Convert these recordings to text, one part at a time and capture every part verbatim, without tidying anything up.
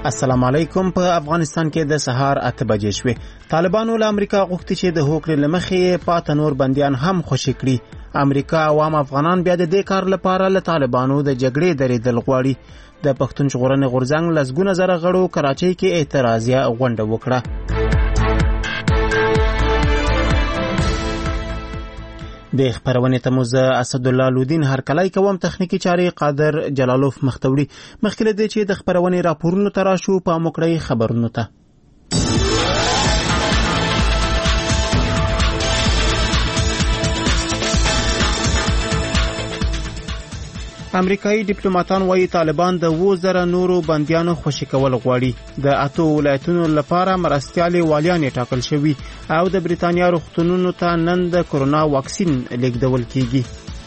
السلام علیکم. په افغانستان کې د سهار اته بجې شوې. طالبانو له امریکا غوښتي چې د هوکړې له مخې پاته نور بندیان هم خوشي کړي. امریکا عوام افغانان بیا د دې کار لپاره له طالبانو د جګړې درېدل غواړي. د پښتون ژغورنې غورځنګ لسګونه زره غړو کراچۍ کې اعتراضیه غونډه وکړه. د خبرونې تموز اسد الله لودین هرکلای کوم تخنیکی چاري قادر جلالوف مختوړي. مخکې له دې چې د خبرونې راپورونو تراشو په موکړی خبرونو ته امریکایي ډیپلوماټان وايي طالبان د اووه زره نورو بندیانو خوشي کول غواړي. د اتو ولایتونو لپاره مرستیالي والیان ټاکل شوي او د بریتانیا روغتونونو ته نن د کرونا واکسین لیږدول کیږي.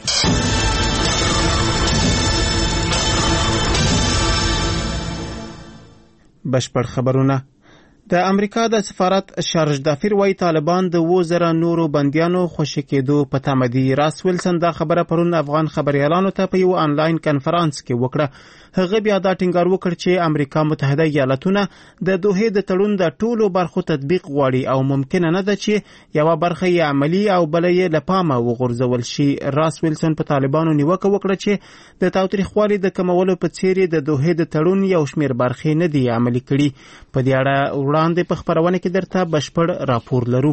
بشپړ خبرونه. د امریکا د سفارت شارج دافیر وايي طالبان د اووه زره نورو بندیانو خوشي کېدو په تمه دي. راس ویلسن دا خبره پرون افغان خبريالانو ته په یو آنلاین کنفرانس کې وکړه. هغه بیا دا ټینګار وکړ چې امریکا متحده ایالاتونه د دوحې د تړون د ټولو برخو تطبیق غواړي او ممکن نه ده چې یو برخه یې عملی او بل یې لپامه وغورځول شي. راس ویلسن په طالبانو نیوکه وکړه چې د تاوتریخوالي د کمولو په څیر د دوحې د تړون یو شمیر برخې نه دي عملي کړي. په دې اړه وړاندې په خبرونه کې درته بشپړ راپور لرو.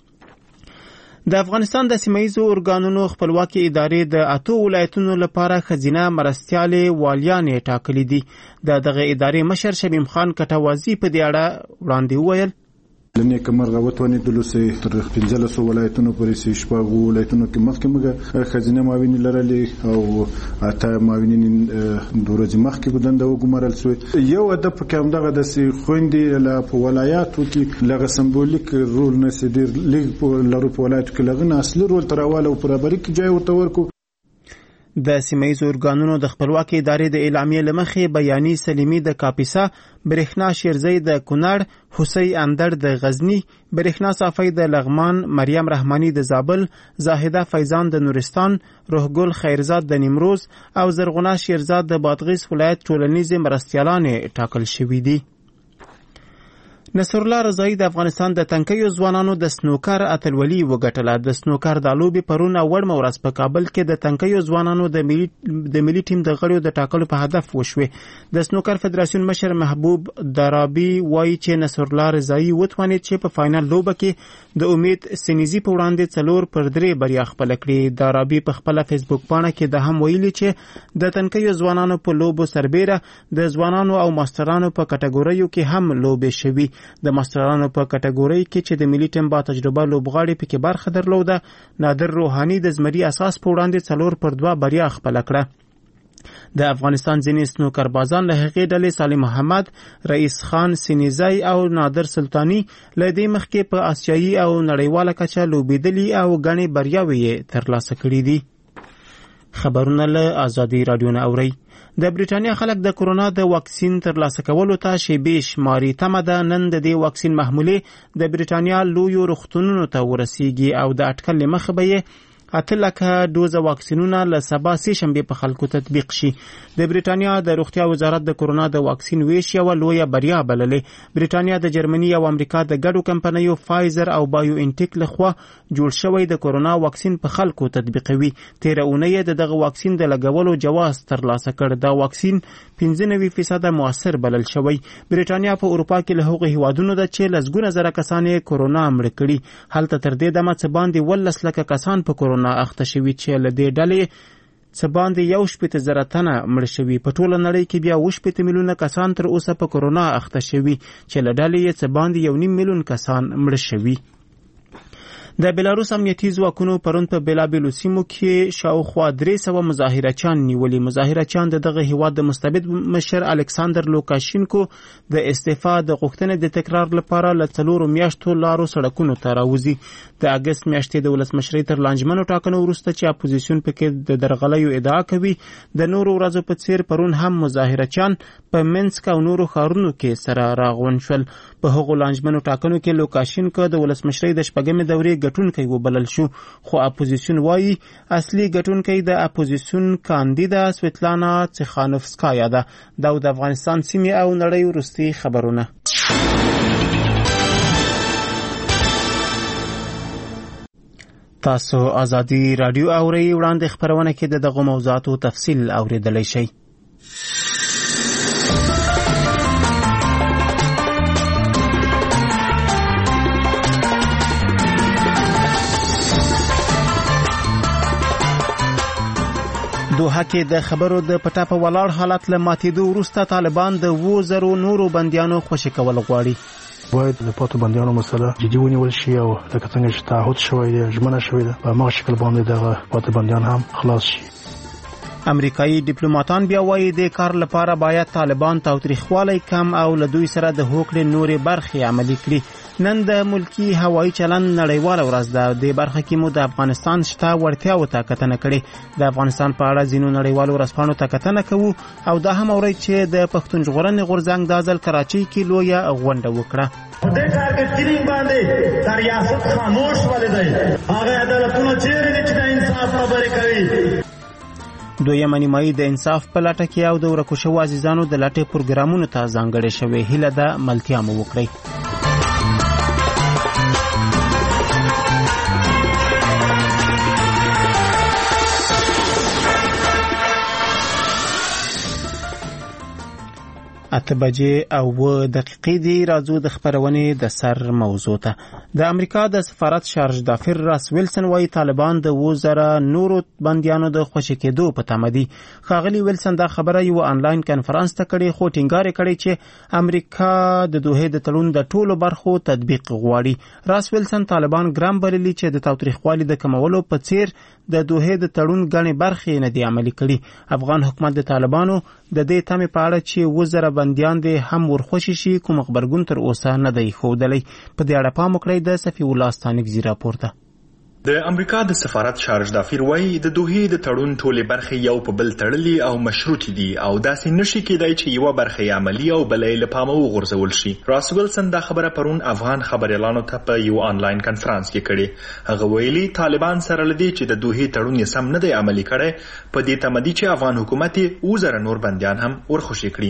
د افغانستان د سیمایي اورګانونو خپلواکي ادارې د اتو ولایتونو لپاره خزینه مرستیالي والیان ټاکلي دي. د دغه ادارې مشر شمیم خان کټوازی په دې اړه وړاندې وویل لنی کمر راوتونی دلوسه تر پنځلسو ولایتونو پورې سي شپږو ولایتونو کې مخکې موږ خزینه معاونین لرلې او اته معاونین د ورځې مخکې بدنده وګمارل شو. یو هدف کې هم دغه د سي خويندې له په ولایاتو کې لغه سمبولیک رول نه سي ډیر لیګ په لارو په ولایتو کې لغه نه اصلي رول تراواله او برابرۍ کې ځای ورته ورکو. د سیمایي اورګانونو د خپلواکي ادارې د اعلامیې لمخې بیاني سلیمي د کاپیسا، برېښنا شیرزی د کونړ، حسی اندړ د غزنی، برېښنا صافی د لغمان، مریم رحمانی د زابل، زاهده فیضان د نورستان، روحګل خیرزاد د نیمروز او زرغونه شیرزاد د بادغیس ولایت ټولنیزې مرستیالانې ټاکل شوي دي. نصر الله رضایی د افغانستان د تنکیو ځوانانو د سنوکر اتلولي وګټله. د سنوکر د لوبې پرون اول مورز په کابل کې د تنکیو ځوانانو د ملي د ملي ټیم د غړو د ټاکلو په هدف وشوې. د سنوکر فدراسیون مشر محبوب درابي وایي چې نصر الله رضایی وتوانید چې په فائنل لوبه کې د امید سنیزي په وړاندې څلور پر درې بریا خپل کړي. درابي په خپل فیسبوک پاڼه کې د هم ویلي چې د تنکیو ځوانانو په لوبو سربېره د ځوانانو او ماسترانو په کټګوریو کې هم لوبې شوي. د ماسترانو په کټګورۍ کې چې د ملي ټیم با تجربه لوبغاړي پکې برخه درلوده، نادر روحاني د زمري اساس په وړاندې څلور پر دوه بریا خپل کړه. د افغانستان ځینې سنوکر بازان له هغې ډلې سالم محمد، رئیس خان سینیزی او نادر سلطانی له دې مخکې په آسیایي او نړیواله کچه لوبېدلي او ګڼې بریاوې یې ترلاسه کړي دي. خبرونه له ازادي راډیو نه اورئ. د بریټانیا خلک د کرونا د واکسین ترلاسه کولو ته شیبې شماري. تمه ده نن د دې واکسین محمولې د بریټانیا لویو روغتونونو ته ورسیږي او د اټکل له مخې به یې اته لکه دوزه واکسینونه له سبا سې شنبې په خلکو تطبیق شي. د بریټانیا د روغتیا وزارت د کرونا د واکسین ویش یوه لویه بریا بللې. بریټانیا د جرمني او امریکا د ګډو کمپنیو فایزر او بایو انټیک لخوا جوړ شوی د کرونا واکسین په خلکو تطبیقوي. تیره اونۍ د دغه واکسین د لګولو جواز ترلاسه کړ. دا واکسین پنځه نوي فیصده موثر بلل شوی. بریټانیا په اروپا کې له هغو هیوادونو ده چې لسګونه زره کسان یې کرونا مړه کړي. هلته تر دې دمه څه باندې ولس لکه کسان په کرونا اخته شوي چې له دې ډلې څه باندې یو شپېته زره تنه مړه شوي. په ټوله نړۍ کې بیا اووه شپېته میلیونه کسان تر اوسه په کرونا اخته شوي چې له ډلې یې څه باندې یو نیم میلیون کسان مړه شوي. د بلاروس امنیتي ځواکونو پرون په بېلابېلو سیمو کې شاوخوا درې سوه مظاهرچیان نیولي. مظاهرچیان د دغه هیواد د مستبد مشر الکساندر لوکاشینکو د استعفا د غوښتنې د تکرار لپاره له څلورو میاشتو لارو سړکونو ته راوځي. د اګست میاشتې د ولسمشرۍ تر لانجمنو ټاکنو وروسته چې اپوزیسیون پکې د درغلیو ادعا کوي، د نورو ورځو په څیر پرون هم مظاهرچیان په منسک او نورو ښارونو کې سره راغونډ شول. په هغو لانجمنو ټاکنو کې لوکاشینکو د ولسمشرۍ د شپږمې دورې ګټونکی وبلل شو، خو اپوزیسیون وایي اصلي ګټونکی د اپوزیسیون کاندیدا سویتلانا تسخانوفسکایا ده. دا د افغانستان سیمې او نړۍ وروستي خبرونه. تاسو ازادي رادیو اورئ. وړاندې خبرونه کې د دغه موضوعاتو تفصیل اوریدلی شئ. دوحه کې د خبرو د پټه په ولاړ حالت له ماتېدو وروسته طالبان د اوو زرو نورو بندیانو خوشي کول غواړي. باید د پاتو بندیانو مسله جدي ونیول شي او لکه څنګه چې تعهد شوی دی، ژمنه شوې ده، په هماغه شکل باندې دغه پاتو بندیان هم خلاص شي. امریکایي ډیپلوماټان بیا وایي د کار لپاره باید طالبان تاوتریخوالی کم او له دوی سره د هوکړې نورې برخې عملي کړي. نن د ملکی هوایي چلند نړیواله ورځ ده. د برخه کې مو د افغانستان شته وړتیاو ته کتنه کړې. د افغانستان په اړه ځینو نړیوالو ورځپاڼو ته کتنه کوو او دا هم اورئ چې د پښتون ژغورنې غورځنګ دا ځل کراچۍ کې لویه غونډه وکړه. دې کار کې ترین باندې د ریاست خاموش ولې دی، هغه عدالتونه چیرې دي چې د انصاف خبرې کوي. دویمه نیمایي د انصاف په لټه کې او د ورکو شوو عزیزانو د لټې پروګرامونو ته ځانګړې شوې. هیله ده ملتیا مو وکړئ. اته بجې او اوه دقیقې دي. راځو د خبرونې د سر موضوع ته. د امریکا د سفارت شارج دافر راس ویلسن وایي طالبان د اووه زره نورو بندیانو د خوشي کېدو په تمه دي. ښاغلي ویلسن دا خبره یو آنلاین کنفرانس ته کړې، خو ټینګار کړی چې امریکا د دوحې د تړون د ټولو برخو تطبیق غواړي. راس ویلسن طالبان ګرام بللي چې د تاوتریخوالي د کمولو په څیر د دوحې د تړون ګڼې برخې نه دي عملي کړي. افغان حکومت د طالبانو د دې تمې په اړه چې اووه زره بندیان دې هم ورخوشي شي کوم خبرګون تر اوسه نه دی ښودلی. په دې اړه پام وکړئ. د صفي الله ستانکزي راپور ته. د امریکا د سفارت شارج دافیر وایي د دوحې د تړون ټولې برخې یو په بل تړلي او مشروطې دي او داسې نشي کېدای چې یوه برخه یې عملي او بله یې له پامه وغورځول شي. راس ویلسن دا خبره پرون افغان خبریالانو ته په یو آنلاین کنفرانس کې کړې. هغه ویلي طالبان سره له دې چې د دوحې تړون یې سم نه دی عملي کړی، په دې تمه دي چې افغان حکومت یې اووه زره نور بندیان هم ورخوشي کړي.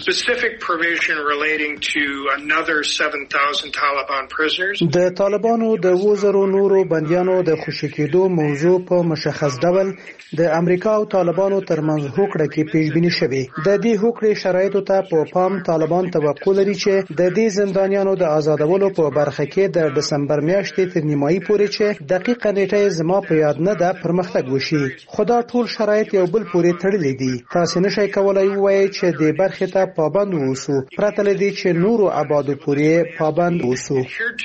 د طالبانو د اووه زره نورو بندیانو د خوشي کېدو موضوع په مشخص ډول د امریکا او طالبانو ترمنځ هوکړه کې پیش بینی شوې. د دې هوکړې شرایطو ته په پام طالبان توقع لري چې د دې زندانیانو د آزادولو په برخه کې د دسمبر میاشتې تر نیمایي پورې چې دقیقه نیټه زما په یاد نه ده پرمختګ وشي. خو دا ټول شرایط یو بل پورې تړلي دي. تاسو نشئ کولای ووایئ چې دې برخې ته پابند اوسو پرته له دې چې نورو آبادو پورې پابند اوسو.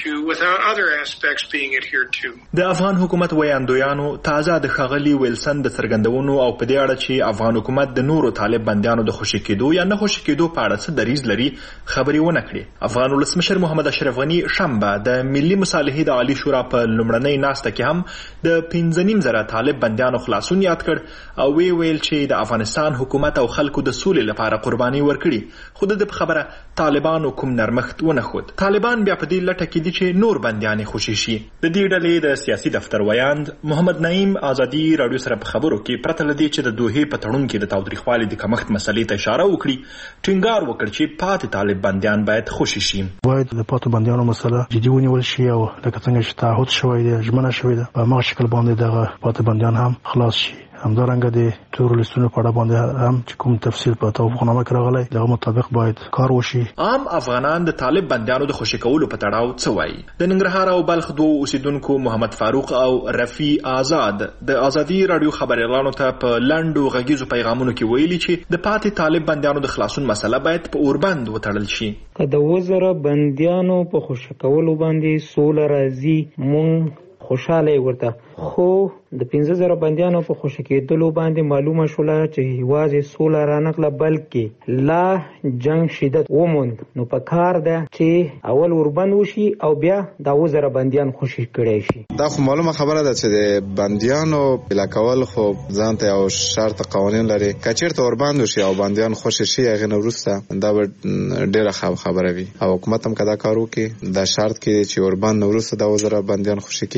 د افغان حکومت ویاندویانو تازه د ښاغلي ویلسن د څرګندونو او په دې اړه چې افغان حکومت د نورو طالب بندیانو د خوشي کېدو یا نه خوشي کېدو په اړه څه دریځ لري خبرې ونه کړې. افغان ولسمشر محمد اشرف غني شنبه د ملي مصالحې د عالی شورا په لومړنۍ ناسته کې هم د پنځه نیم زره طالب بندیانو خلاصون یاد کړ او وی ویل چې د افغانستان حکومت او خلکو د سولې لپاره قرباني ورکړي، خو د خبره طالبانو کوم نرمښت ونه ښود. طالبان بیا په دې لټه کې دي چې نور بندیان خوشي شي. د دې ډلې د سیاسي دفتر ویاند محمد نعیم ازادي رادیو سره په خبرو کې پرته له دې چې د دوحې په تړون کې د تاوتریخوالي د کمښت مسلې ته اشاره وکړي، ټینګار وکړ چې پاتې طالب بندیان باید خوشي شي. باید د پاتو بندیانو مسله جدي ونیول شي او لکه څنګه چې تعهد شوی دی، ژمنه شوې ده، په هماغه شکل باندې دغه پاتې بندیان هم خلاص شي. همدارنګه د تور لیستونو په اړه باندې هم چې کوم تفصیل په توافقنامه کې راغلی دغه مطابق باید کار وشي. عام افغانان د طالب بندیانو د خوشي کولو په تړاو څه وایي؟ د ننګرهار او بلخ دوه اوسیدونکو محمد فاروق او رفیع آزاد د ازادي رادیو خبریالانو ته په لنډو غږیزو پیغامونو کې ویلي چې د پاتې طالب بندیانو د خلاصون مسله باید په اوربند وتړل شي. که د اووه زره بندیانو په خوشي کولو باندې سوله راځي مونږ خوشاله ورته، خو د پنځه زره بندیانو په خوشي کېدلو باندې معلومه شوله چې یوازې سوله رانغله بلکې لا جنگ شدت وموند. نو په کار ده چې اول اوربند وشي او بیا د اووه زره بندیان خوشي کړی شي. دا خو معلومه خبره ده چې د بندیانو بلا کول خو ځان ته یو شرط قوانین لري. که چېرته اوربند وشي او بندیان خوشي شي هغې نه وروسته دا به ډېره خبره وي او حکومت هم که دا کار وکړي دا شرط کې چې اوربند نه وروسته د اووه زره بندیان خوشي کېږي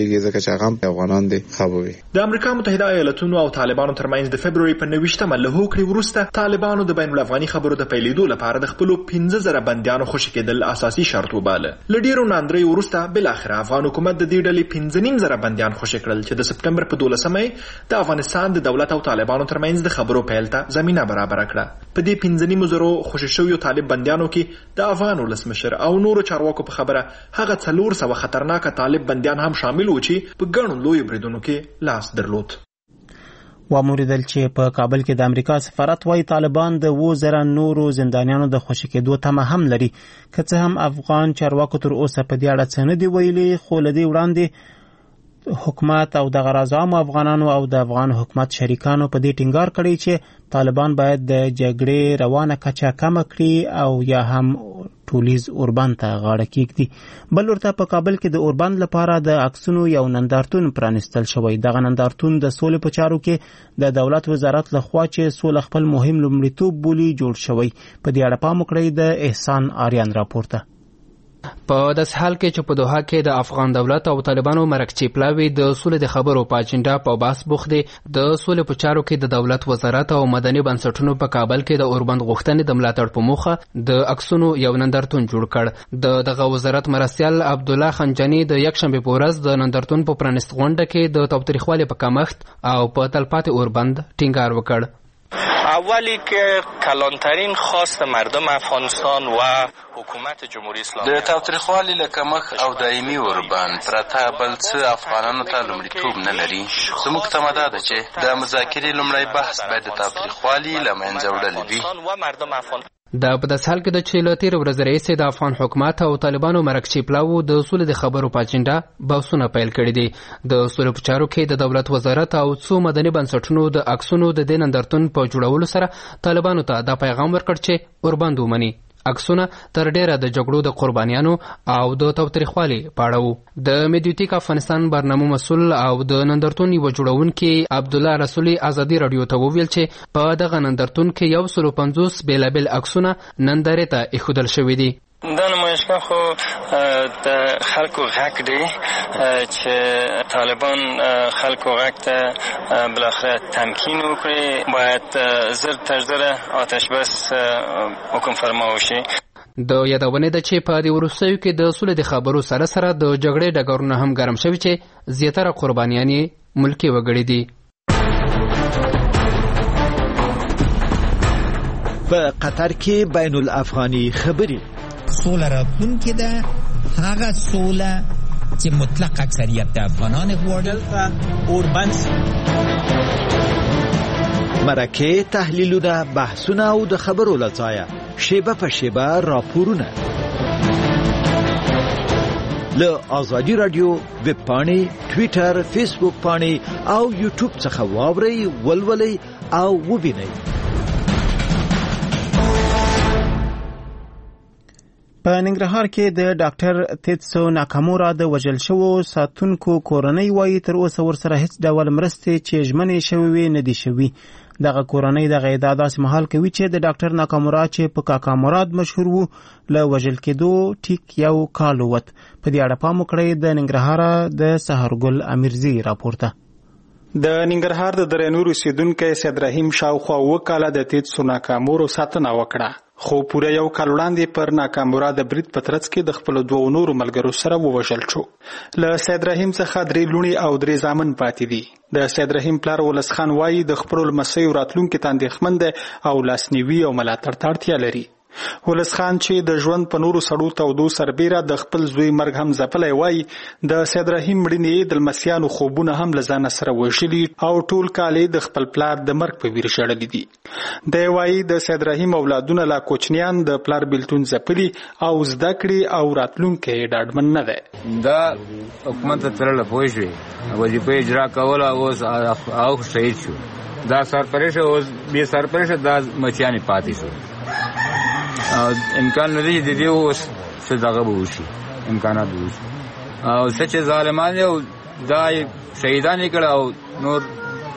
کیږي ځکه چې هغه افغانان دي خبوي. د امریکا متحده ایالاتونو او طالبانو ترمنځ د فبرवरी په نويشتمه له هوکړې وروسته طالبانو د بین الافغاني خبرو د پیلېدو لپاره د خپل پنځه زره بنديانو خوشي کېدل اساسي شرط وباله. لډیرو ناندري وروسته بل اخر افغان حکومت د دې ډلې پنځه نیم زره بنديان خوشي کړل چې د سپټمبر په دولسمه د افغانستان د دولت او طالبانو ترمنځ د خبرو پیل ته زمينه برابر کړه. په دې پنځه نیم زره خوشي شویو طالب بنديانو کې د افغان ولسمشر او نورو چارواکو په خبره هغه څلور سوه خطرناک طالب بنديان هم شامل و چې په ګڼو لوی بریدونو کې لاس درلود. واموریدل چې په کابل کې د امریکا سفارت وايي طالبان د اووه زره نورو زندانیانو د خوشي کېدو تمه هم لري. که څه هم افغان چارواکو تر اوسه په دې اړه څه نه دي ویلي، خو له دې وړاندې حکومت او د غرازام افغانانو او د افغان حکومت شریکانو په دې ټینګار کړی چې طالبان باید د جګړې روانه کچه کم کړي او یا هم ټولیز اوربند ته غاړه کېږدي. بل ورته په کابل کې د اوربند لپاره د عکسونو یو نندارتون پرانستل شوی. دغه نندارتون د سولې په چارو کې د دولت وزارت لخوا چې سوله خپل مهم لومړیتوب بولي جوړ شوی. په دې اړه پام وکړئ د احسان آریان راپورته. په داس حال کې چې په دوحه کې د افغان دولت او طالبانو مرکچی پلاوی د سولې د خبرو په اجنډا په باس بوخت دي. د سولې په چارو کې د دولت وزارت او مدني بنسټونو په کابل کې د اوربند غوښتنې د ملاتړ په موخه د عکسونو یو نندارتون جوړ کړ. د دغه وزارت مرستیال عبدالله خنجانی د یکشنبه په ورځ د نندارتون په پرانست غونډه کې د تاوتریخوالي په کمښت او په تلپاتې اوربند ټینګار وکړ. اولی که کلانترین خواست مردم افغانستان و حکومت جمهوری اسلامی د تاوتریخوالي له کمښت او دایمي اوربند پرته بل څه افغانانو ته لومړیتوب نه لري. زموږ تمه دا ده چې د مذاکرې لومړی بحث باید د تاوتریخوالي له منځه وړل وي. دا په داس حال کې د چې له تېرې ورځې راهیسې د افغان حکومت او طالبانو مرکچی پلاوو د سولې د خبرو په اجنډا بحثونه پیل کړي دي. د سولې په چارو کې د دولت وزارت او څو مدني بنسټونو د عکسونو د دې نندارتون په جوړولو سره طالبانو ته دا پیغام ورکړ چې اوربند ومني. عکسونه تر ډیره د جګړو د قربانیانو او د تاوتریخوالي په اړه وو. د میډیوټیک افغانستان برنامه مسؤل او د نندارتون یو جوړونکي عبدالله رسولي ازادي رادیو ته وویل چې په دغه نندارتون کې یو سل او پنځوس بیلابیل عکسونه نندارې ته ایښودل شوي دي. دا نمایشگاه خو د خلکو غږ دی چې طالبان خلکو غږ ته بالاخره تمکین وکړي، باید زر تر زره آتش بس حکم فرما وشي. د یادونه ده چې په دې وروستیو کې د سولې د خبرو سره سره د جګړې ډګرونه هم ګرم شوي چې زیاتره قربانیان یې ملکي وګړي دي. په قطر کې بین الافغاني خبري سوله راتلونکې ده، هغه سوله چې مطلق اکثریت د افغانان غواړي. اوربند مرکه تحلیلونه، بحثونه او د خبرو لځایه شیبه په شیبه راپورونه له آزادی رادیو ویب پاڼې، ټویټر، فیسبوک پاڼې او یوټیوب څخه واورئ، ولولئ او ووینئ. په ننګرهار کې د ډاکټر تیتسو ناکامورا د وژل شوو ساتونکو کورنۍ وایي تر اوسه ورسره هیڅ ډول مرستې چې ژمنې شوې وي نه دي شوي. دغه کورنۍ دغه ادعا داسې مهال کوي چې د ډاکټر ناکامورا چې په کاکا مراد مشهور وو له وژل کېدو ټیک یو کال ووت. په دې اړه پام وکړئ. د ننګرهار د سحرګل امیرزي راپورته. د ننګرهار د درنور اوسیدونکو سید رحیم شاوخوا اووه کاله د تیتسو ناکامورا ساتنه وکړه، خو پوره یو کال وړاندې پر ناکامورا د برید په ترڅ کې د خپل دوه نورو ملګرو سره ووژل شو. له سید رحیم څخه درې لوڼې او درې زامن پاتې دي. د سید رحیم پلار ولس خان وایي د خپلو لمسیو راتلونکي ته اندېښمن دی او لاسنیوي او ملاتړ ته اړتیا لري. ولس خان چې د ژوند په نورو سړو تودو سربیره د خپل زوی مرګ هم ځپلی وایي د سید رحیم مړینې د لمسیانو خوبونه هم له ځانه سره وژلي او ټول کال یې د خپل پلار د مرګ په ویر ژړلي دي. دی وایي د سید رحیم اولادونه لا کوچنیان د پلار بیلتون ځپلي او زده کړې او راتلونکی یې ډاډمن نه دی. دا حکومت ته تلله پوه شوې، وظیفه اجرا کوله، اوس او شهید شو. دا سرپرشه اوس بې سرپرشه دا مچیانې پاتې شو. امکان نه دی چې د دې اوس څه دغه به وشي، امکانات به وشي. او څه چې ظالمان یې دا شهیدان یې کړه او نور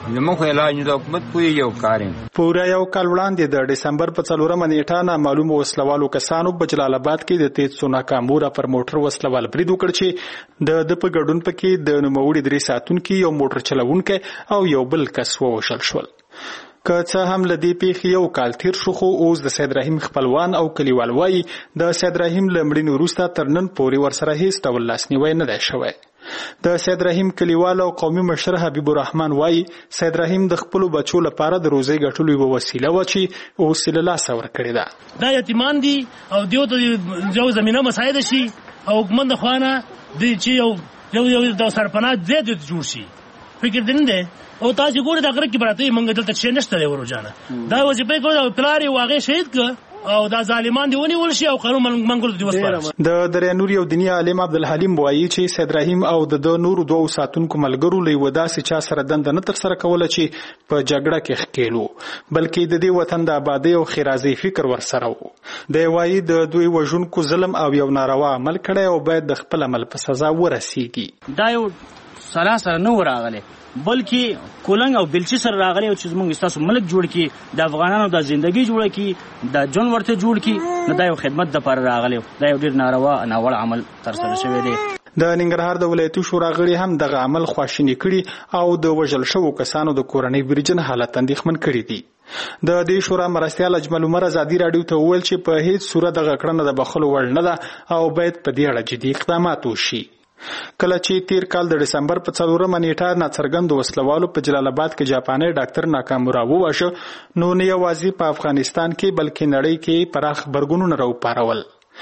زموږ علاج د حکومت پوری یو کارین پورا یو کال وړاندې د دسمبر په څلورمه نیټه نامعلوم وسلوالو کسانو په جلال آباد کې د تیز سوناکامورا پر موټر وسلوال برید وکړ چې د د په ګډون پکې د نوموړي درې ساتونکي یو موټر چلوونکی او یو بل کس ووژل شول. که څه هم له دې پیښې یو کال تیر شو خو اوس د سید رحیم خپلوان او کلیوال وایي د سید رحیم له مړینې وروسته تر نن پورې ورسره هیڅ ډول لاسنیوی نه دی شوی. د سید رحیم کلیوال او قومي مشر حبیب الرحمن وایي سید رحیم د خپلو بچو لپاره د روزۍ ګټلو یوه وسیله وه چې اوس یې له لاسه ورکړې ده. دا یتیمان دي او دیو ته یو زمینه مساعده شي او حکومت د خوا نه چې یو یو یو د سرپناه ځای دې جوړ شي. فکر دې نه دی او تاسو ګورئ د غره کې براته یې موږ دلته شی نشته دی وروجانه دا وظیفه یې کوي پلار یې واغې شهید کړه او دا ظالمان دی ونیول شي او قانون منګول دی وسپارل. د دریانور یو دینی عالم عبدالحلیم وایي چې سید رحیم او د نورو دوه ساتونکو ملګرو له یوه داسې چا سره دنده نه ترسره کوله چې په جګړه کې ښکېلو بلکې د دې وطن د آبادۍ او ښېرازۍ فکر ورسره و. دی وایي د دوی وژونکو ظلم او یو ناروا عمل کړی او باید د خپل عمل په سزا ورسیږي. دا یو سراسر نه ورغلی بلکې کولنګ او بلچي سره راغلی او چې زموږ ستاسو ملک جوړ کړي د افغانانو د ژوندۍ جوړ کړي د جون ورته جوړ کړي نو دا یو خدمت دپاره راغلی دا یو ډېر ناروا ناوړه عمل ترسره شوی دی. د ننګرهار د ولایتي شورا غړي هم دغه عمل خواشیني کړي او د وژل شوو کسانو د کورنۍ بیرجن حالت اندېښمن کړي دي. د دې شورا مرستیال اجمل عمر ازادي راډیو ته وویل چې په هیڅ صورت دغه کړنه د بخښلو وړ نه ده او باید په دې اړه جدي اقدامات وشي. کله چې تیر کال د دسمبر په څلورمه نیټه ناڅرګندو وسلوالو په جلال آباد کې جاپاني ډاکټر ناکامورا وواژه نو نه یوازې په افغانستان کې بلکې نړۍ کې پراخ غبرګونونه راوپارول.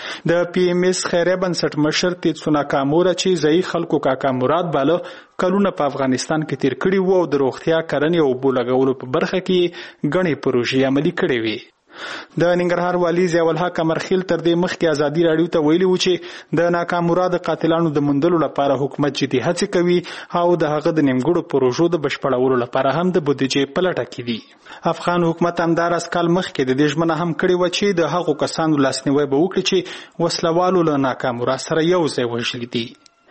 د پی ایم ایس خیریه بنسټ مشر تیتسو ناکامورا چې ځایي خلکو کاکا مراد باله کلونه په افغانستان کې تیر کړي وو او د روغتیا کرنې او اوبو لګولو په برخه کې ګڼې پروژې عملي کړې وې. د ننګرهار والی ضیاء الحق امرخیل تر دې مخکې ازادي راډیو ته ویلي و چې د ناکامورا د قاتلانو د موندلو لپاره حکومت جدي هڅې کوي او د هغه د نیمګړو پروژو د بشپړولو لپاره هم د بودیجې په لټه کې دي. افغان حکومت همداراز کال مخکې د دې ژمنه هم کړې وه چې د هغو کسانو لاسنیوی به وکړي چې وسلوالو له ناکامورا سره یو ځای وژلي دي.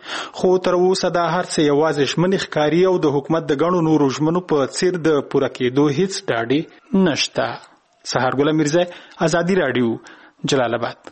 خو تر اوسه دا هر څه یوازې ژمنې ښکاري او د حکومت د ګڼو نورو ژمنو په څیر د پوره کېدو هیڅ ډاډ نشته. سهار ګل میرزا ازادي راډیو جلال آباد.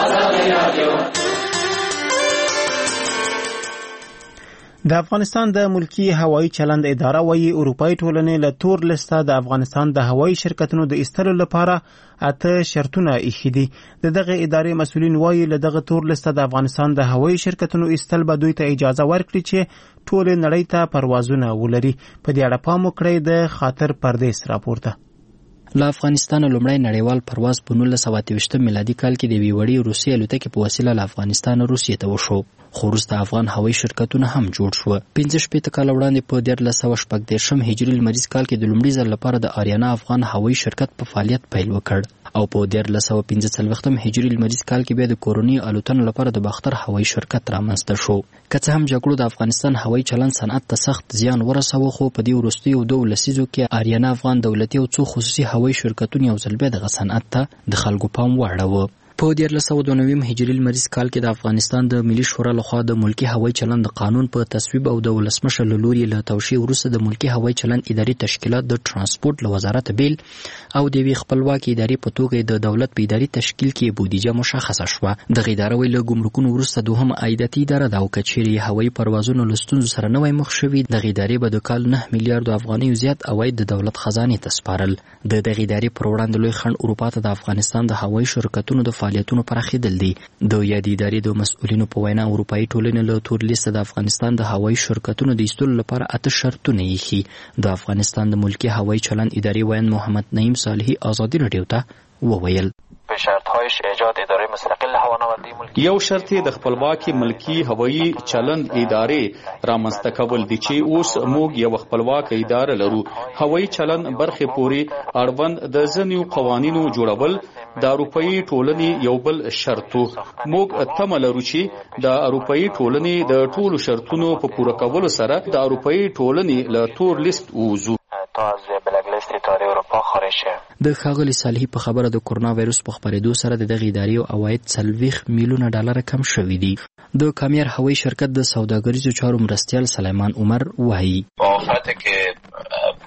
د افغانستان د ملکی هوایی چلند اداره وايي اروپאי ټولنې له تور لسته د افغانستان د هوایی شرکتونو د ایستلو لپاره اته شرطونه ایښي دي. د دغه ادارې مسؤلین وايي له دغه تور لسته د افغانستان د هوایی شرکتونو ایستل به دوی ته اجازه ورکړي چې ټول نړۍ ته پروازونه ولري. په دې اړه پام وکړئ د خاطر پردیس راپورته. له افغانستان لومړی نړیوال پرواز په نولس سوه اته ویشتم میلادي کال کې د یوې وړې روسي الوتکې په وسیله له افغانستان روسیې ته وشو خو وروسته افغان هوایي شرکتونه هم جوړ شوه. پنځه شپېته کاله وړاندې په دیارلس سوه شپږ دېرشم هجري لمریز کال کې د لومړي ځل لپاره د آریانا افغان هوایي شرکت په فعالیت پیل وکړ او په دیارلس سوه پنځه څلوېښتم هجري لمریز کال کې بیا د کورنۍ الوتنو لپاره د باختر هوایي شرکت رامنځته شو. که څه هم جګړو د افغانستان هوایي چلند صنعت ته سخت زیان ورساوه خو په دې وروستیو دوو لسیزو کې آریانا افغان دولتي او څو خصوصي هوایي شرکتونه یو ځل بیا دغه صنعت ته د خلکو پام واړوه. په دیارلس سوه دوه نوي هجري لمریز کال کې د افغانستان د ملي شورا لخوا د ملکي هوایي چلند د قانون په تصویب او د ولسمشر له لوري له توشیح وروسته د ملکي هوایي چلند اداري تشکیلات د ترانسپورت له وزارت بیل او د یوې خپلواکې ادارې په توګه د دولت په اداري تشکیل کې بودیجه مشخصه شوه. دغه اداره وایي له ګمرکونو وروسته دوهم عایداتي اداره ده او که چیرې هوایي پروازونو له ستونزو سره نه وای مخ شوي دغه ادارې به د کال نه میلیارډو افغانیو زیات عواید د دولت خزانې ته سپارل. د دغه ادارې پر وړاندې لوی خنډ اروپا ته د افغانستان د هوایي شرکتونو د فعالیتونو پراخېدل دي. د یادې ادارې د مسؤلینو په وینا اروپایي ټولنې له تور لیسته د افغانستان د هوایي شرکتونو د ایستلو لپاره اته شرطونه ایښي. د افغانستان د ملکي هوایي چلند ادارې ویاند محمد نعیم صالحي ازادي راډیو ته وویل به شرطهایش ایجاد اداره مستقل هوانوردی ملکی یو شرط د خپلواکي ملکی هوایي چلند ادارې رامنځته کول دي چې اوس موږ یو خپلواک اداره لرو. هوایي چلند برخې پورې اړوند د ځینو قوانینو جوړول د اروپאי ټولنې یو بل شرطو. موږ تمه لرو چې د اروپאי ټولنې د ټولو شرطونو په پوره کولو سره د اروپאי ټولنې له تور لیست ووځو. تا از بلک لیست اداره اروپا خارج شه. د ښاغلي صالحي په خبره د کرونا وایرس په خپرېدو سره د دغه ادارې عواید څلوېښت میلیونه ډالره کم شوي دي. د کامیار هوایي شرکت د سوداګریزو چارو مرستیال سلیمان عمر وایي با آفتی که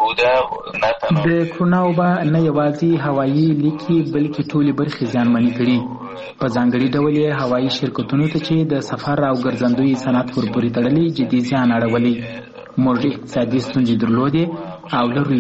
د کرونا وبا نه یوازې هوایي لیکي بلکې ټولې برخې زیانمنې کړي. په ځانګړي ډول یې هوایي شرکتونو ته چې د سفر او ګرځندوی صنعت ورپورې تړلي جدي زیان اړولی. موږ اقتصادي ستونزې درلودې او لرو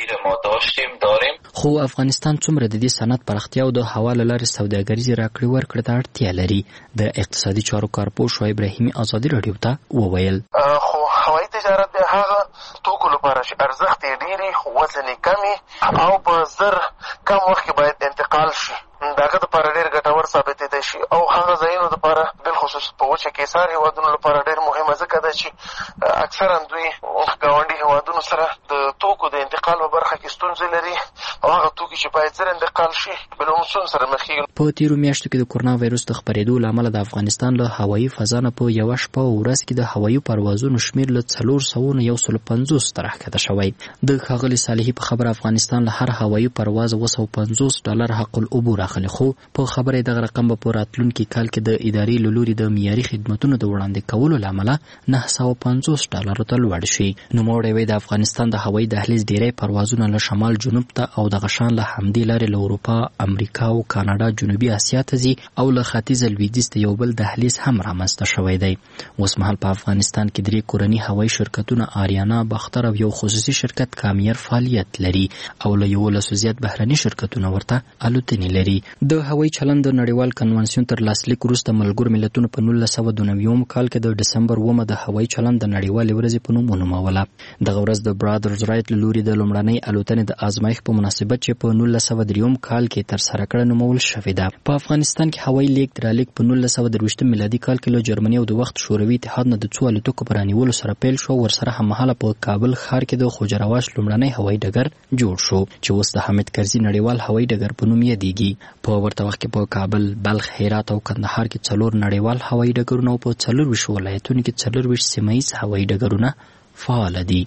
یې. خو افغانستان څومره د دې صنعت پراختیا او د هوا له لارې سوداګریزې راکړې ورکړې ته اړتیا لري؟ د اقتصادي چارو کارپوه شعیب رحیمي ازادي راډیو ته وویل. خو هوایي تجارت د هغه توکو لپاره چې ارزښت یې ډېرې وزن یې کمې او په زر کم وخت کې باید انتقال شي، د هغه دپاره ډېر ګټور ثابتېدی شي او هغه ځایونو دپاره بالخصوص په وچه کې ایسار هېوادونو لپاره ډېر مهمه ځکه ده چې اکثرا دوی ګاونډي هېوادونو سره د توکو د انتقال په برخه کې ستونزې لري او هغه توکي چې باید زر انتقال شي بالعموم سره مخ کېږي. په تېرو میاشتو کې د کرونا وایرس د خپرېدو له امله د افغانستان له هوایي فضا نه په یوه شپه او ورځ کې د هوایي پروازونو شمېر له څلور سوه نه یو سلو پنځوس ته راښکته شوی. د ښاغلي صالحي په خبره افغانستان له هر هوایي پرواز اوه سوه پنځوس ډالر حق العبور اخلي، خو په خبره دغه رقم به په راتلونکي کال کې د ادارې له لوري د معیاري خدمتونو د وړاندې کولو له امله نهه سوه پنځوس ډالرو ته لوړ شي. نوموړی وایي د افغانستان د هوایي دهلیز ډیری پروازونه له شمال جنوب ته او د غشان له همدې لارې له اروپا، امریکا او کاناډا جنوبي اسیا ته ځي او له ختیځه لویدیځ ته یو بل دهلیز هم رامنځته شوی دی. اوس مهال په افغانستان کې درې کورني هوایي شرکتونه آریانا، باختر او یو خصوصي شرکت کامیر فعالیت لري او له یولسو زیات بهرني شرکتونه ورته الوتنې لري. د هوایي چلند د نړیوال کنونسیون تر لاسلیک وروسته ملګرو ملتونو په نولس سوه دوه نوي کال کې د ډسمبر اوومه د هوایي چلند د نړیوالې ورځې په نوم ونوموله. دغه ورځ د برادرز رایټ له لوري د لومړنۍ الوتنې د ازمایښت په مناسبت چې په نولس سوه درې کال کې ترسره کړه نومول شوې ده. په افغانستان کې هوایي لیږد رالېږد په نولس سوه درویشتم میلادي کال کې له جرمني او د وخت شوروي اتحاد نه د څو الوتکو په رانیولو سره پیل شو. ورسره هممهاله په کابل ښار کې د خوجرواش لومړنی هوایي ډګر جوړ شو چې اوس د حامد کرزي نړیوال هوایي ډګر په نوم یادېږي. په ورته وخت کې په کابل، بلخ، هرات او کندهار کې څلور نړیوال هوایي ډګرونه او په څلور ویشت ولایتونو کې څلور ویشت سیمه ییز هوایي ډګرونه فعال دي.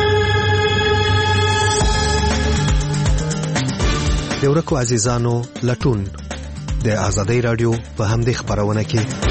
د ورکو عزیزانو لټون د آزادۍ راډیو په همدې خبرونه کې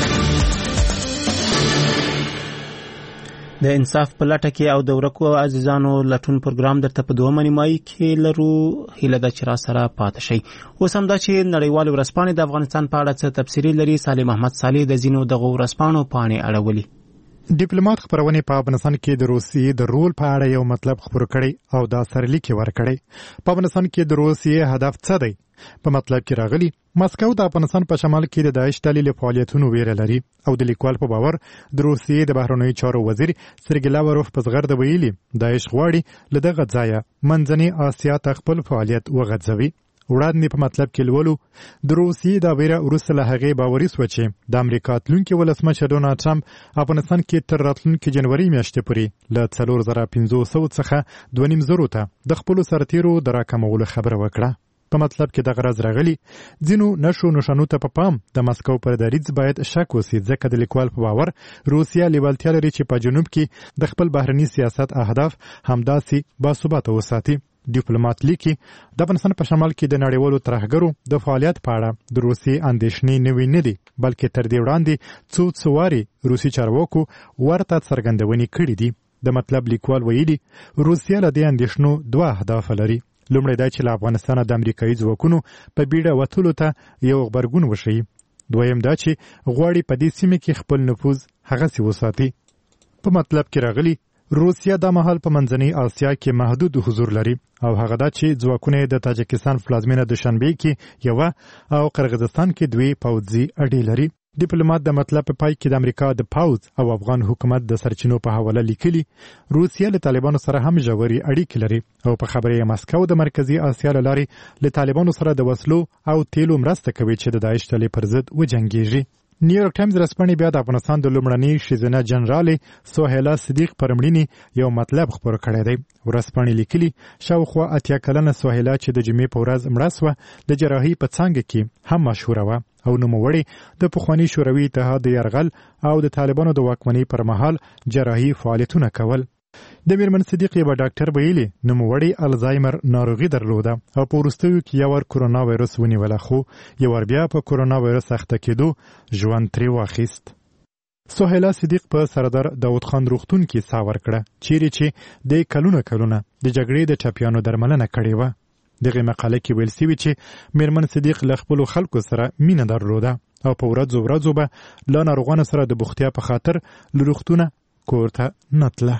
د انصاف په لټه کې او د ورکو عزیزانو لټون پروګرام درته په دوه نیمایي کې لرو. هیله ده چې را سره پاتې شئ. اوس هم دا چې نړیوال ورځپاڼې د افغانستان په اړه څه تبصرې لري. سالم احمد صالح د ځینو دغو ورځپاڼو پاڼې اړولي. ډیپلوماټ خبرونه په افغانستان کې د روسیې د رول په اړه یو مطلب خبرو کړي او دا سرلیک ورکړي. په افغانستان کې د روسیې هدف څه دی؟ په مطلب کې راغلي مسکو د افغانستان په شمال کې د داعش ډلې له فعالیتونو ویره لري او د لیکوال په باور د روسیې د بهرنیو چارو وزیر سرګی لاوروف په زغرده ویلي داعش غواړي له دغه ځایه منځنۍ اسیا ته خپل فعالیت وغځوي. وړاندې په مطلب کې لولو د روسیې د ویره وروسته له هغې باوري سوه چې د امریکا تلونکي ولسمشر ډونالډ ټرمپ افغانستان کې تر راتلونکي جنوري میاشتې پورې له څلور زره پنځه سوه څخه دوه نیم زرو ته د خپلو سرتیرو د راکمولو خبره وکړه. په مطلب کې دغه راز راغلي ځینو نشو نشانو ته په پام د مسکو پر دریځ باید شک وسي ځکه د لیکوال په باور روسیا لیوالتیا لري چې په جنوب کې د خپل بهرني سیاست اهداف همداسې باثباته وساتي. ډیپلوماټ لیکي د افغانستان په شمال کې د نړیوالو ترهګرو د فعالیت په اړه د روسیې اندېښنې نوې نه دي بلکې تر دې وړاندې څو څواري روسي چارواکو ورته څرګندونې کړې دي. د مطلب لیکوال ویلي روسیا له دې اندېښنو دوه اهداف لري. لومړی دا چې له افغانستانه د امریکایي ځواکونو په بیړه وتلو ته یو غبرګون وښیي. دویم دا چې غواړي په دې سیمه کې خپل نفوذ هغسې وساتي. په مطلب کې راغلي روسیا د مهال په منځنۍ اسیا کې محدود حضور لري او هغه دا چې ځواکونه د تاجکستان پلازمینه دوشنبه کې یو او قرغیزستان کې دوی پوځي اډې لري. ډیپلوماټ د مطلب په پای کې د امریکا د پوځ او افغان حکومت د سرچینو په حواله لیکلي روسیا له طالبانو سره هم ژورې اړیکې لري او په خبره یې مسکو د مرکزي اسیا له لارې له طالبانو سره د وسلو او تیلو مرسته کوي چې د داعش ډلې پر ضد وجنګېږي. نیویورک ټایمز رسپانې بیا د افغانستان د لومړنۍ ښځینه جنرالې سهیلا صدیق پر مړینې یو مطلب خپور کړی دی. ورځپاڼې لیکلي شاوخوا اتیا کلنه سهیلا چې د جمعې په ورځ مړه سوه د جراحي په څانګه کې هم مشهوره وه او نوموړې د پخواني شوروي اتحاد د یرغل او د طالبانو د واکمنۍ پر مهال جراحي فعالیتونه کول. د میرمن صدیق یوه ډاکټر ویلي نوموړې الزایمر ناروغي درلوده او په وروستیو کې یو ور کورونا وایرس ونیوله خو یو ور بیا په کورونا وایرس اخته کېدو ژوند ترې واخیست. سهیلا صدیق په سردار داود خان روغتون کې سا ورکړه چیرې چې د کلونه کلونه د جګړې د ټپیانو درملنه کړې وه. دغه مقاله کې ویل سوي چې میرمن صدیق له خپلو خلکو سره مینه درلوده او په ورځو ورځو به له ناروغانو سره د بوختیا په خاطر له روغتونه کور ته نه تله.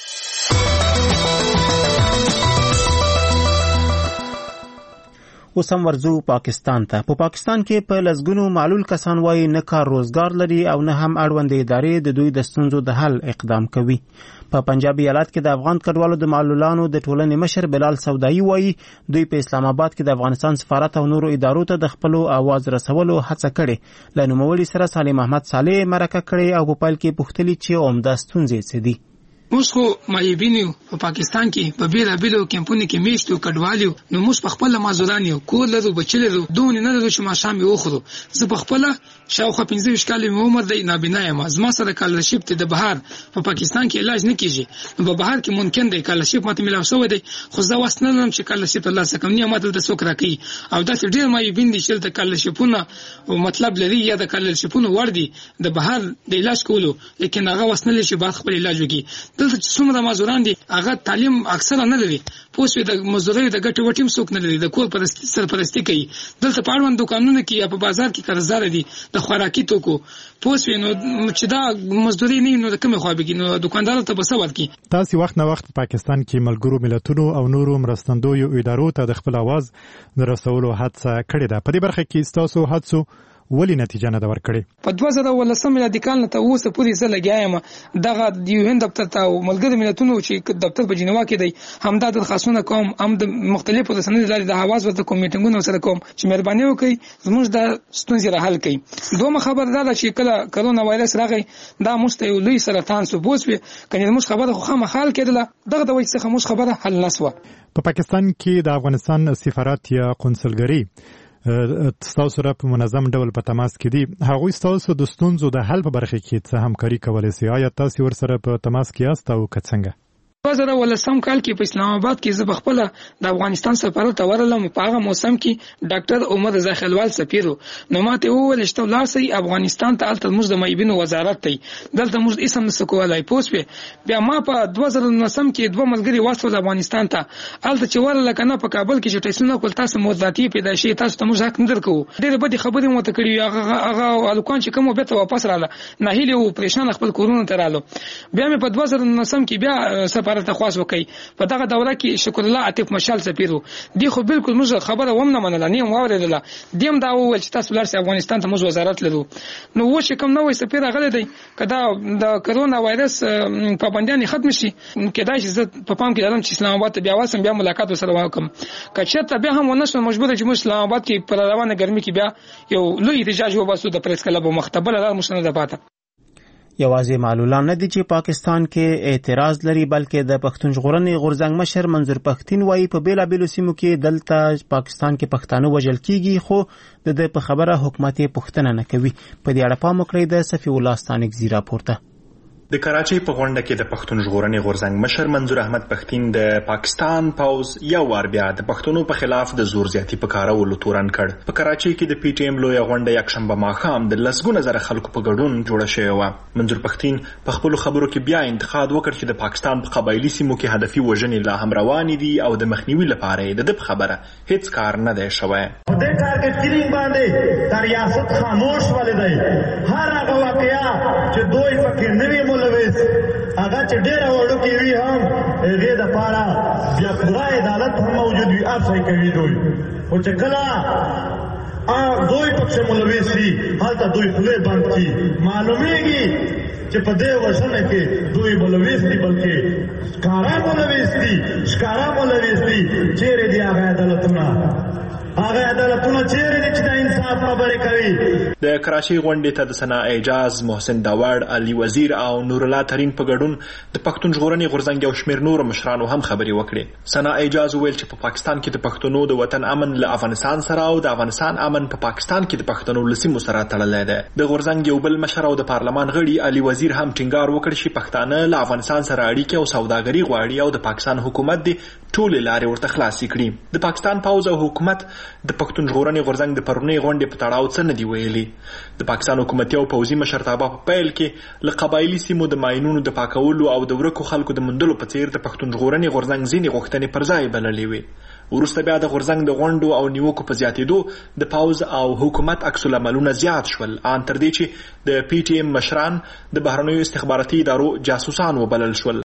اوس هم ورځو پاکستان ته. په پاکستان کې په لسګونو معلول کسان وایي نه کار روزګار لري او نه هم اړوندې ادارې د دوی د ستونزو د حل اقدام کوي. په پنجاب ایالت کې د افغان کډوالو د معلولانو د ټولنې مشر بلال سودایي وایي دوی په اسلام آباد کې د افغانستان سفارت او نورو ادارو ته د خپلو आवाज رسولو هڅه کړې. له نوموړي سره سالم احمد صالح مرکه کړې او په پیل کې پوښتلي چې عمده ستونزې څه دي. موږ خو مایبینیو په پاکستان کې په بیلا بیلو کمپونی کې میشتو کډوالیو نو موږ په خپل مازورانیو کور لرو بچی لرو دون نه لرو چې ما شام یو خورو. زه په خپل شاوخه پنځه ویشت کال عمر دی نابینا یم. زما سره کالرشپ ته د بهر په پاکستان کې علاج نه کیږي نو په بهر کې ممکن دی کالرشپ ماته ملاو شوی دی خو زه واس نه لرم چې کالرشپ الله سکم نه ماته د څوک راکې او دا ډیر مایبین دي چې د کالرشپونه او مطلب لري یا د کالرشپونه ور دي د بهر د علاج کولو لیکن هغه واس نه لري چې بعد خپل علاج وکړي. دلته چې څومره مازوران دي هغه تعلیم اکثره نه لري پوسوي د مزدوري د ګټې وټیم څوک نه لري د کور پرستی سرپرستی کوي. دلته په اړوند دکانونو کې یا په بازار کې قرضدار دي د خوراکي توکو پوسوي نو چې دا مزدوري نه نو د کومه خوا بګي نو دکاندار ته بسواد کی. تاسو وخت نه وخت پاکستان کې ملګرو ملتونو او نورو مرستندویو ادارو ته د خپل आवाज رسولو هڅه کړې ده. په دې برخه کې تاسو هڅو ولی نتیجه نه دا ورکړي. په دوه زره ولسم میلادي کال نه ته اوسه پوری سره لګیایم دغه د یو هند دفتر ته ملګری ملتونو چې دفتر په جنیوا کې دی همدا د خاصونه کوم هم د مختلفو رسنیو لارې د حواس ورته کوم میټینګونو سره کوم چې مهرباني وکړي زموږ د ستونزې را حل کړي. دوه خبر دا چې کله کرونا وایرس راغی دا مست یو لوی سرطان سو بوسوي کنه موږ خبره خو خامہ حل کړله دغه د وجه څخه موږ خبره حل نسوه. په پاکستان کې د افغانستان سفارت یا قونسلګری تاسو سره په منظم ډول په تماس کې دي. هغوی تاسو د ستونزو د حل په برخه کې څه همکاري کولای شي؟ آیا تاسو ورسره په تماس کې یاست او که څنګه؟ په زره ولسم کال کې په اسلام آباد کې زه بخپل د افغانستان سفارت ته ورلم. په هغه موسم کې ډاکټر عمر رضا خلوال سفیرو نو ماته وویل چې ولر سي افغانستان ته الته موږ د مایبینو وزارت ته دلته موږ اسم نسکولای پوسوي. بیا ما په دوه زره نهم کې دوه ملګری واسطه افغانستان ته الته چې ورل کنه په کابل کې چې ټیسونه کول تاسو موضوعاتي پیدا شي تاسو ته موږ حق نه درکو. ډېر بده خبرې مو ته کړی هغه هغه الکان چې کوم به ته واپس رااله نه هیله او پریشان خپل کورونه ته رااله. بیا مې په دوه زره نهم کې بیا سفارت خاص وکي په دغه دوره کې شکر الله عاطف مشال سفیرو دی خو بالکل موږ خبره ومنه منله نیم واوریدله دیم دا وویل چې تاسو لارسي افغانستان ته موږ وزارت لرو. نو و چې کوم نوې سفیر غلې دی کدا د کرونا وایرس پابندیان ختم شي کدا چې په پام کې لرم چې اسلام آباد ته بیا واسم بیا ملاقات سره وکم کچته بیا هم ونشو مجبور چې اسلام آباد کې پر روانه ګرمي کې بیا یو لوی احتجاج وباسو د پریس کلب مختبل لار مشنه ده پاته. یوازې معلولان نه دي چې پاکستان کې اعتراض لري بلکې د پښتون ژغورنې غورځنګ مشر منظور پښتين وایي په بیلابیلو سیمو کې دلته پاکستان کې پښتانه وژل کیږي خو د دې په خبره حکومت پښتنه نه کوي. په دې اړه پام وکړئ د صفي الله ستانکزی راپورته. د کراچۍ په غونډه کې د پښتون ژغورنې غورځنګ مشر منظور احمد پښتين د پاکستان پوز یو وار بیا د پښتنو په خلاف د زور زیاتی په کارولو تورن کړ. په کراچۍ کې د پی ټی ایم لوی غونډه یک شنبه ماښام د لسګونه زره خلکو په ګډون جوړه شوې و. منظور پښتين په خپل خبرو کې بیا انتقاد وکړ چې د پاکستان په قبایلی سیمو کې هدفي وژنې لا هم روانې دي او د مخنیوي لپاره د دې خبره هیڅ کار نه دی شوی. د ټارګټ کیلینګ باندې د ریاست خاموش ولې دی هر هغه واقعیا چې دوی پکې نوی مولویس هغه چې ډېر وړو کې وی هم دې د پاره بیا پوره عدالت هم موجود وي اصلي کوي دوی او چې کله ا دوی پکې مولویس وي هلته دوی خله بند کی معلومیږي چې په دې وژنه کې دوی مولویس دي بلکې ښکارا مولویس دي ښکارا مولویس دي چیرې دی هغه عدالتونه هغه عدالتونه چیرې دي چې د انصاف خبرې کوي. د کراچۍ غونډې ته د ثنا اعجاز، محسن داوړ، علي وزیر او نور الله ترین په ګډون د پښتون ژغورنې غورځنګ یو شمېر نور مشرانو هم خبرې وکړې. ثنا اعجاز وویل چې په پاکستان کې د پښتنو د وطن امن له افغانستان سره او د افغانستان امن په پاکستان کې د پښتنو له سیمو سره تړلی دی. د غورځنګ یو بل مشر او د پارلمان غړي علي وزیر هم ټینګار وکړ چې پښتانه له افغانستان سره اړیکې او سوداګري غواړي او د پاکستان حکومت دې ټولې لارې ورته خلاصې کړي. د پاکستان پوځ او حکومت د پښتون ژغورنې غورځنګ د پرونۍ غونډې په تړاو څه نه دي ویلي. د پاکستان حکومتي او پوځي مشرتابه په پیل کې له قبایلي سیمو د ماینونو د پاکولو او د ورکو خلکو د موندلو په څیر د پښتون ژغورنې غورځنګ ځینې غوښتنې پر ځای بللې وې. وروسته بیا د غورځنګ د غونډو او نیوکو په زیاتېدو د پوځ او حکومت عکس العملونه زیات شول، ان تر دې چې د پی ټی ایم مشران د بهرنیو استخباراتي ادارو جاسوسان وبلل شول.